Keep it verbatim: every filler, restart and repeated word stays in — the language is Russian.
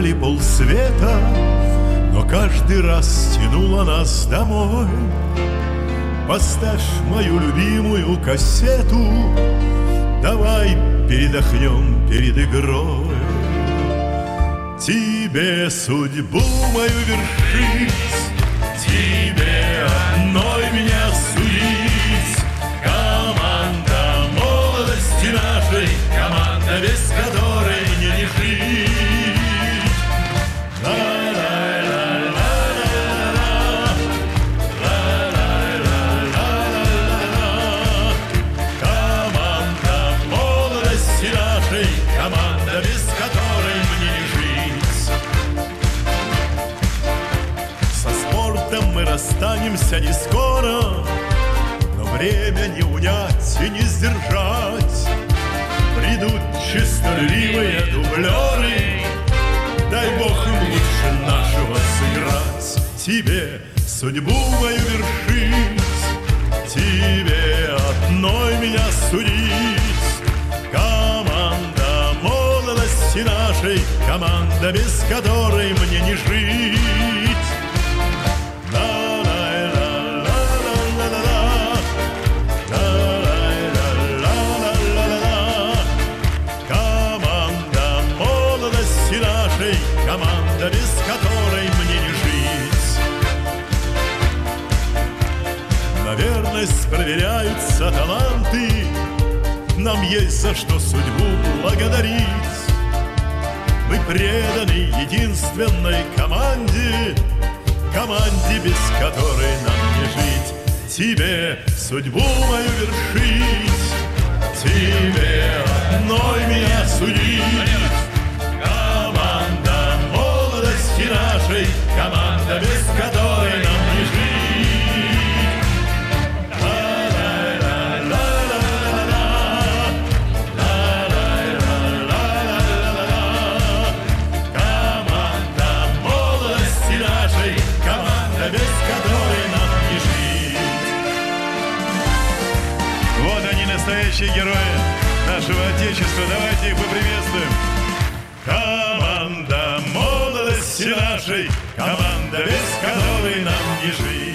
проехали полсвета, но каждый раз тянула нас домой. Поставь мою любимую кассету, давай передохнем перед игрой. Тебе судьбу мою вершить, тебе одной меня судить. Команда молодости нашей, команда, без которой мне не жить. Команда молодости нашей, команда, без которой мне не жить. Со спортом мы расстанемся не скоро, но время не унять и не сдержать. Придут честолюбивые дублеры, дай Бог им лучше нашего сыграть. Тебе судьбу мою вершить, тебе одной меня судить. Команда молодости нашей, команда, без которой мне не жить. Команда, без которой мне не жить. На верность проверяются таланты, нам есть за что судьбу благодарить. Мы преданы единственной команде, команде, без которой нам не жить. Тебе судьбу мою вершить, тебе одной меня судить. Нашей команда, без которой нам не жить. Команда молодости нашей, команда, без которой нам не жить. Вот они, настоящие герои нашего Отечества. Давайте их поприветствуем. Команда молодости нашей, команда, без которой нам не жить.